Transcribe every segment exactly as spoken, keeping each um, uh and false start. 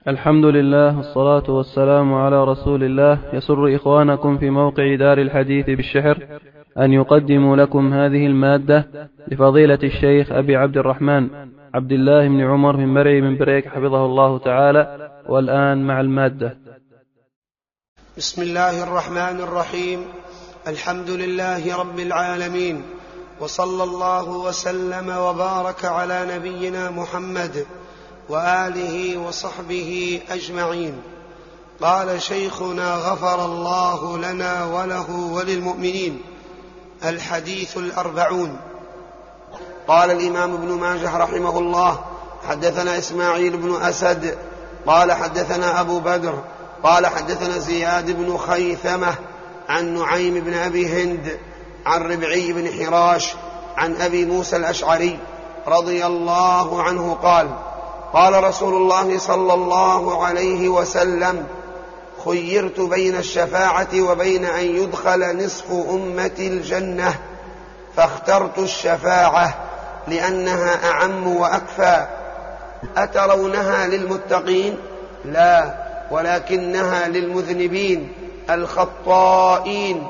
الحمد لله والصلاة والسلام على رسول الله. يسر إخوانكم في موقع دار الحديث بالشحر أن يقدموا لكم هذه المادة لفضيلة الشيخ أبي عبد الرحمن عبد الله بن عمر بن مرعي بن بريك حفظه الله تعالى. والآن مع المادة. بسم الله الرحمن الرحيم. الحمد لله رب العالمين، وصلى الله وسلم وبارك على نبينا محمد وآله وصحبه أجمعين. قال شيخنا غفر الله لنا وله وللمؤمنين: الحديث الأربعون. قال الإمام ابن ماجه رحمه الله: حدثنا إسماعيل بن أسد قال حدثنا أبو بدر قال حدثنا زياد بن خيثمة عن نعيم بن أبي هند عن ربعي بن حراش عن أبي موسى الأشعري رضي الله عنه قال: قال رسول الله صلى الله عليه وسلم: خيرت بين الشفاعة وبين أن يدخل نصف أمتي الجنة، فاخترت الشفاعة لأنها أعم وأكفى. أترونها للمتقين؟ لا، ولكنها للمذنبين الخطائين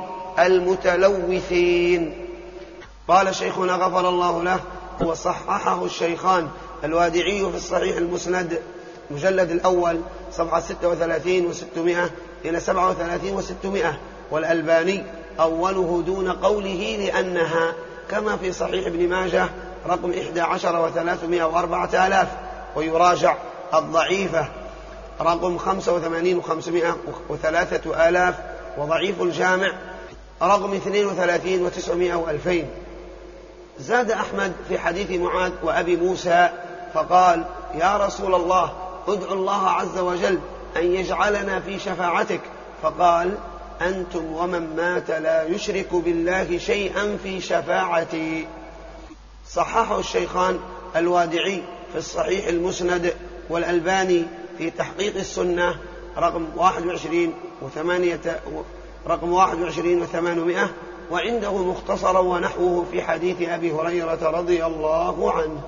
المتلوثين. قال شيخنا غفر الله له وصححه الشيخان الوادعي في الصحيح المسند مجلد الأول صفحة ستة وثلاثين وستمائة إلى سبعة وثلاثين وستمائة، والألباني أوله دون قوله لأنها، كما في صحيح ابن ماجه رقم إحدى عشر وثلاثمائة وأربعة آلاف، ويراجع الضعيفة رقم خمسة وثمانين وخمسمائة وثلاثة آلاف، وضعيف الجامع رقم اثنين وثلاثين وتسعمائة وألفين. زاد أحمد في حديث معاذ وأبي موسى فقال: يا رسول الله، ادعو الله عز وجل أن يجعلنا في شفاعتك. فقال: أنتم ومن مات لا يشرك بالله شيئا في شفاعتي. صححه الشيخان الوادعي في الصحيح المسند، والألباني في تحقيق السنة رقم واحد وعشرين وثمانية رقم واحد وعشرين وثمانمائة، وعنده مختصرا ونحوه في حديث أبي هريرة رضي الله عنه.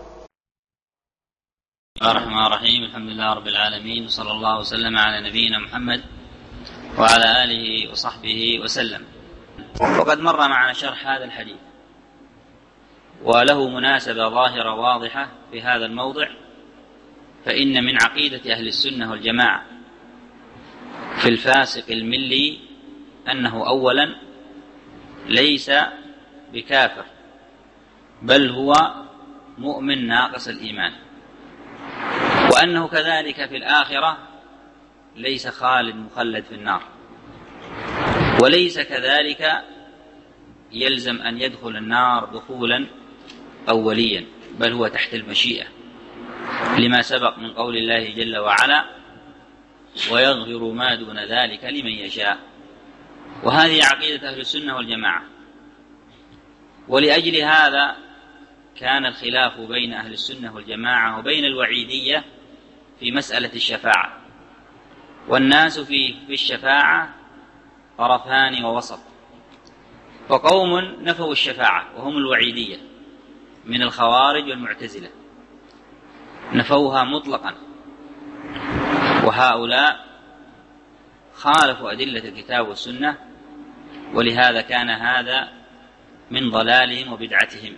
بسم الله الرحمن الرحيم. الحمد لله رب العالمين، وصلى الله وسلم على نبينا محمد وعلى آله وصحبه وسلم. وقد مر معنا شرح هذا الحديث، وله مناسبة ظاهرة واضحة في هذا الموضع. فإن من عقيدة أهل السنة والجماعة في الفاسق الملي أنه أولا ليس بكافر، بل هو مؤمن ناقص الإيمان، وأنه كذلك في الآخرة ليس خالد مخلد في النار، وليس كذلك يلزم أن يدخل النار دخولا أوليا، بل هو تحت المشيئة، لما سبق من قول الله جل وعلا: ويغفر ما دون ذلك لمن يشاء. وهذه عقيدة أهل السنة والجماعة. ولأجل هذا كان الخلاف بين أهل السنة والجماعة وبين الوعيدية في مسألة الشفاعة. والناس في الشفاعة طرفان ووسط، فقوم نفوا الشفاعة وهم الوعيدية من الخوارج والمعتزلة، نفوها مطلقا، وهؤلاء خالفوا أدلة الكتاب والسنة، ولهذا كان هذا من ضلالهم وبدعتهم.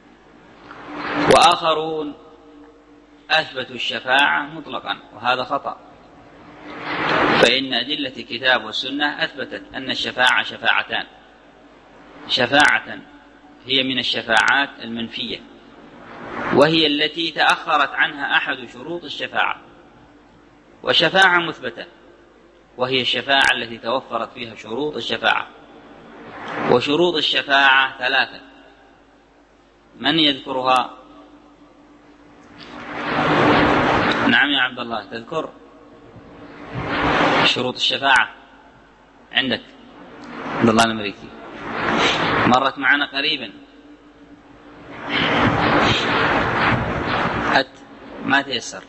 وآخرون أثبتوا الشفاعة مطلقا، وهذا خطأ، فإن أدلة الكتاب والسنة أثبتت أن الشفاعة شفاعتان: شفاعة هي من الشفاعات المنفية، وهي التي تأخرت عنها أحد شروط الشفاعة، وشفاعة مثبتة وهي الشفاعة التي توفرت فيها شروط الشفاعة. وشروط الشفاعة ثلاثة، من يذكرها؟ نعم يا عبد الله، تذكر شروط الشفاعة عندك؟ عبد الله الأمريكي مرت معنا قريبا. أت ما تيسر.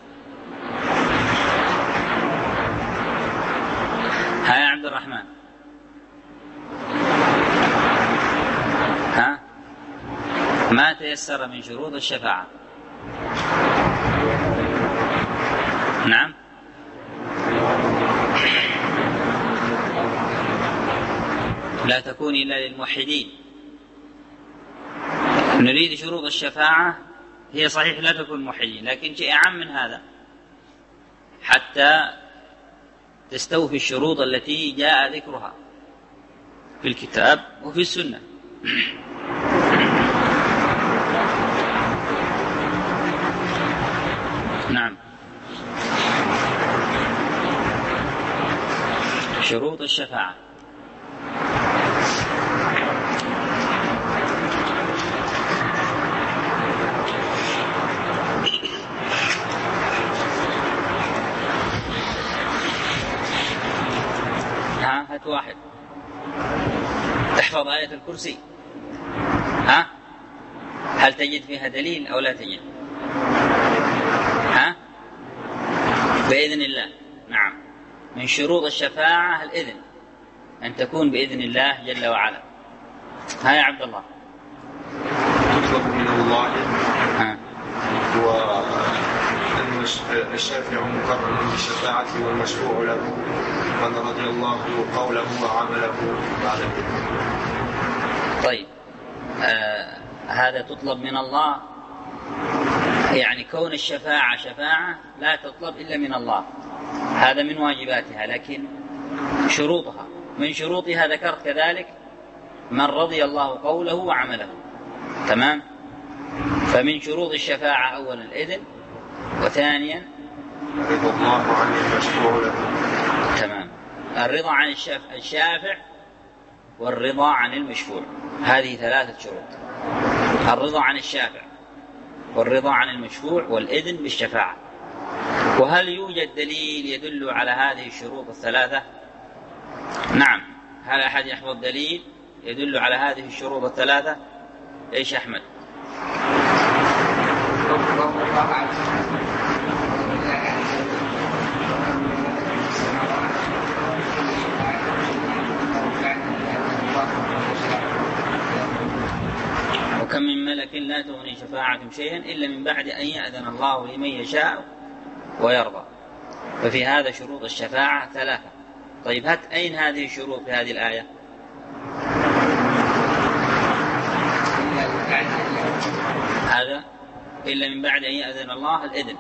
ها يا عبد الرحمن، ها ما تيسر من شروط الشفاعة. نعم لا تكون إلا للموحدين. نريد شروط الشفاعة هي صحيح لا تكون موحدين، لكن شيء أعم من هذا حتى تستوفي الشروط التي جاء ذكرها في الكتاب وفي السنة. نعم. شروط الشفاعة. ها هات واحد تحفظ آية الكرسي، ها هل تجد فيها دليل أو لا تجد؟ ها بإذن الله. نعم، من شروط الشفاعة الإذن، أن تكون بإذن الله جل وعلا. ها يا عبد الله. تطلب من الله ها والشافع مكرم بالشفاعة والمشفوع له من رضي الله قوله وعمله بعد ذلك. طيب آه هذا تطلب من الله، يعني كون الشفاعة شفاعة لا تطلب إلا من الله، هذا من واجباتها. لكن شروطها، من شروطها ذكرت كذلك من رضي الله قوله وعمله. تمام. فمن شروط الشفاعة أولا الإذن، وثانيا رضا الله عن المشفوع له. تمام، الرضا عن الشافع والرضا عن المشفوع، هذه ثلاثة شروط: الرضا عن الشافع والرضا عن المشفوع والإذن بالشفاعة. وهل يوجد دليل يدل على هذه الشروط الثلاثة؟ نعم. هل أحد يحفظ دليل يدل على هذه الشروط الثلاثة؟ إيش أحمد؟ وكم من ملك لا تغني شفاعتهم شيئا إلا من بعد أن يأذن الله لمن يشاء ويرضى. ففي هذا شروط الشفاعة ثلاثة. طيب هات أين هذه الشروط في هذه الآية؟ هذا إلا من بعد أن يأذن الله، الإذن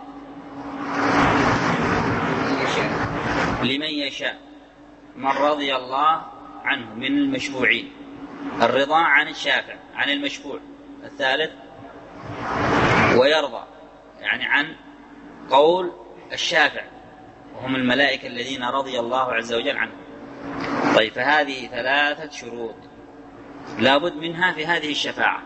لمن يشاء، من رضي الله عنه من المشفوعين، الرضا عن الشافع عن المشفوع، الثالث ويرضى يعني عن قول الشافع وهم الملائكة الذين رضي الله عز وجل عنهم. طيب فهذه ثلاثة شروط لابد منها في هذه الشفاعة.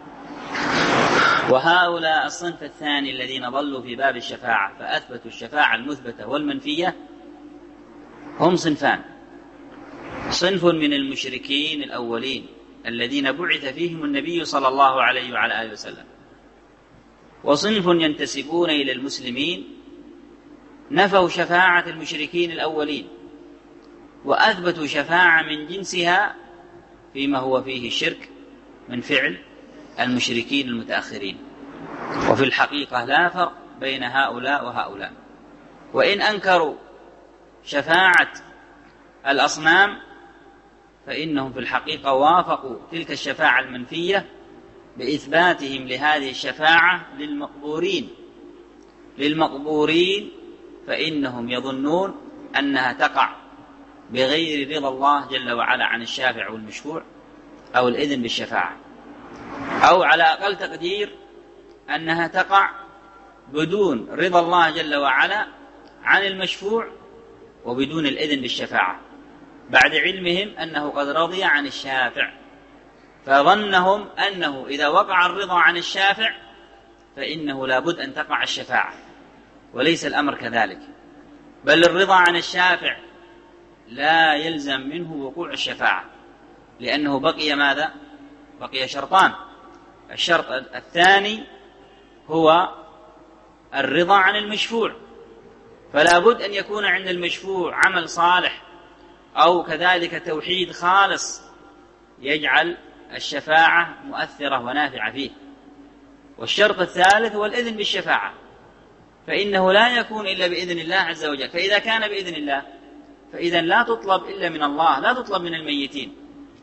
وهؤلاء الصنف الثاني الذين ضلوا في باب الشفاعة فأثبتوا الشفاعة المثبتة والمنفية هم صنفان: صنف من المشركين الأولين الذين بعث فيهم النبي صلى الله عليه وعلى آله وسلم، وصنف ينتسبون إلى المسلمين نفوا شفاعة المشركين الأولين وأثبتوا شفاعة من جنسها فيما هو فيه الشرك من فعل المشركين المتأخرين. وفي الحقيقة لا فرق بين هؤلاء وهؤلاء، وإن أنكروا شفاعة الأصنام فإنهم في الحقيقة وافقوا تلك الشفاعة المنفية بإثباتهم لهذه الشفاعة للمقبورين للمقبورين فإنهم يظنون أنها تقع بغير رضا الله جل وعلا عن الشافع والمشفوع أو الإذن بالشفاعة، أو على أقل تقدير أنها تقع بدون رضا الله جل وعلا عن المشفوع وبدون الإذن بالشفاعة، بعد علمهم أنه قد رضي عن الشافع، فظنهم أنه إذا وقع الرضا عن الشافع فإنه لابد أن تقع الشفاعة، وليس الأمر كذلك، بل الرضا عن الشافع لا يلزم منه وقوع الشفاعة، لأنه بقي ماذا؟ بقي شرطان: الشرط الثاني هو الرضا عن المشفوع، فلا بد أن يكون عند المشفوع عمل صالح أو كذلك توحيد خالص يجعل الشفاعة مؤثرة ونافعة فيه. والشرط الثالث هو الإذن بالشفاعة، فإنه لا يكون إلا بإذن الله عز وجل، فإذا كان بإذن الله فإذا لا تطلب إلا من الله، لا تطلب من الميتين،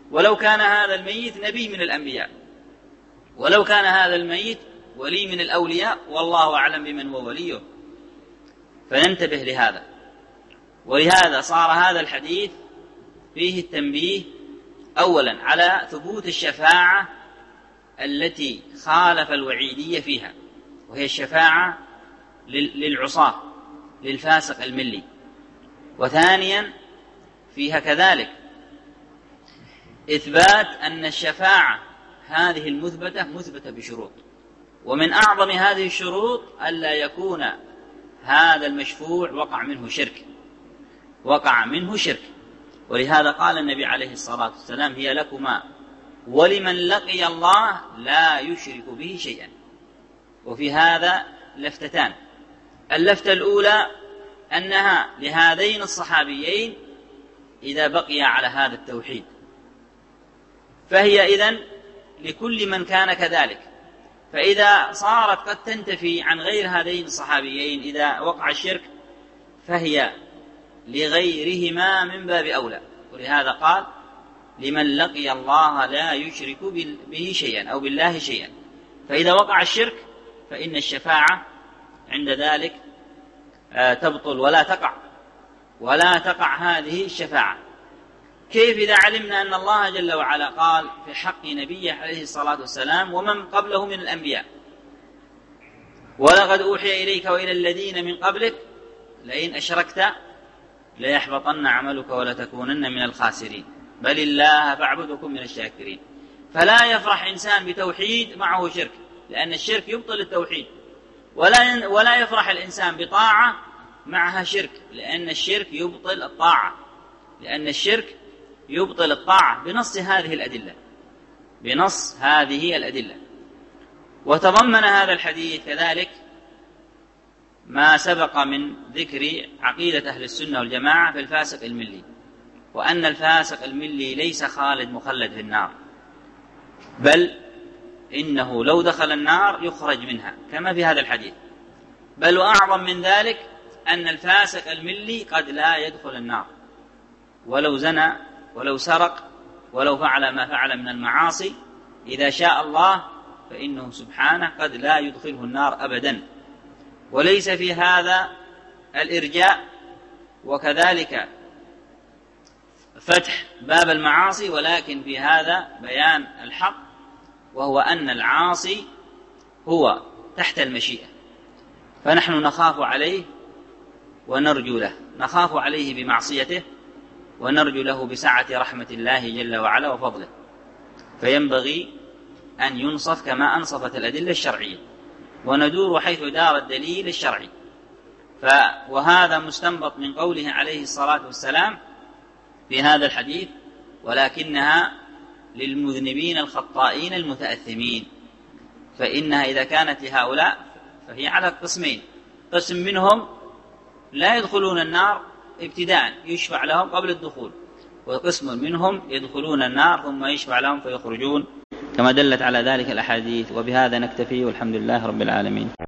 ولو كان هذا الميت نبي من الأنبياء، ولو كان هذا الميت ولي من الأولياء، والله أعلم بمن هو وليه. فننتبه لهذا. ولهذا صار هذا الحديث فيه التنبيه أولا على ثبوت الشفاعة التي خالف الوعيدية فيها، وهي الشفاعة للعصاة للفاسق الملي. وثانيا فيها كذلك إثبات أن الشفاعة هذه المثبتة مثبتة بشروط، ومن أعظم هذه الشروط ألا يكون هذا المشفوع وقع منه شرك وقع منه شرك ولهذا قال النبي عليه الصلاة والسلام: هي لكما ولمن لقي الله لا يشرك به شيئا. وفي هذا لفتتان: اللفتة الأولى أنها لهذين الصحابيين إذا بقي على هذا التوحيد، فهي إذن لكل من كان كذلك. فإذا صارت قد تنتفي عن غير هذين الصحابيين إذا وقع الشرك، فهي لغيرهما من باب أولى. ولهذا قال: لمن لقي الله لا يشرك به شيئا أو بالله شيئا. فإذا وقع الشرك فإن الشفاعة عند ذلك تبطل ولا تقع ولا تقع هذه الشفاعة. كيف إذا علمنا أن الله جل وعلا قال في حق نبيه عليه الصلاة والسلام ومن قبله من الأنبياء: ولقد أوحي إليك وإلى الذين من قبلك لئن أشركت ليحبطن عملك ولتكونن من الخاسرين بل الله فاعبدكم من الشاكرين. فلا يفرح إنسان بتوحيد معه شرك، لأن الشرك يبطل التوحيد، ولا ولا يفرح الإنسان بطاعة معها شرك، لأن الشرك يبطل الطاعة لأن الشرك يبطل الطاعة بنص هذه الأدلة بنص هذه الأدلة. وتضمن هذا الحديث كذلك ما سبق من ذكر عقيدة أهل السنة والجماعة في الفاسق الملي، وأن الفاسق الملي ليس خالد مخلد في النار، بل إنه لو دخل النار يخرج منها كما في هذا الحديث. بل وأعظم من ذلك أن الفاسق الملي قد لا يدخل النار، ولو زنى ولو سرق ولو فعل ما فعل من المعاصي، إذا شاء الله فإنه سبحانه قد لا يدخله النار أبدا. وليس في هذا الإرجاء وكذلك فتح باب المعاصي، ولكن في هذا بيان الحق، وهو أن العاصي هو تحت المشيئة، فنحن نخاف عليه ونرجو له، نخاف عليه بمعصيته ونرجو له بسعة رحمة الله جل وعلا وفضله. فينبغي أن ينصف كما أنصفت الأدلة الشرعية، وندور حيث دار الدليل الشرعي. وهذا مستنبط من قوله عليه الصلاة والسلام في هذا الحديث: ولكنها للمذنبين الخطائين المتأثمين. فإنها إذا كانت لهؤلاء فهي على قسمين: قسم منهم لا يدخلون النار ابتداء يشفع لهم قبل الدخول، وقسم منهم يدخلون النار ثم يشفع لهم فيخرجون، كما دلت على ذلك الأحاديث. وبهذا نكتفي، والحمد لله رب العالمين.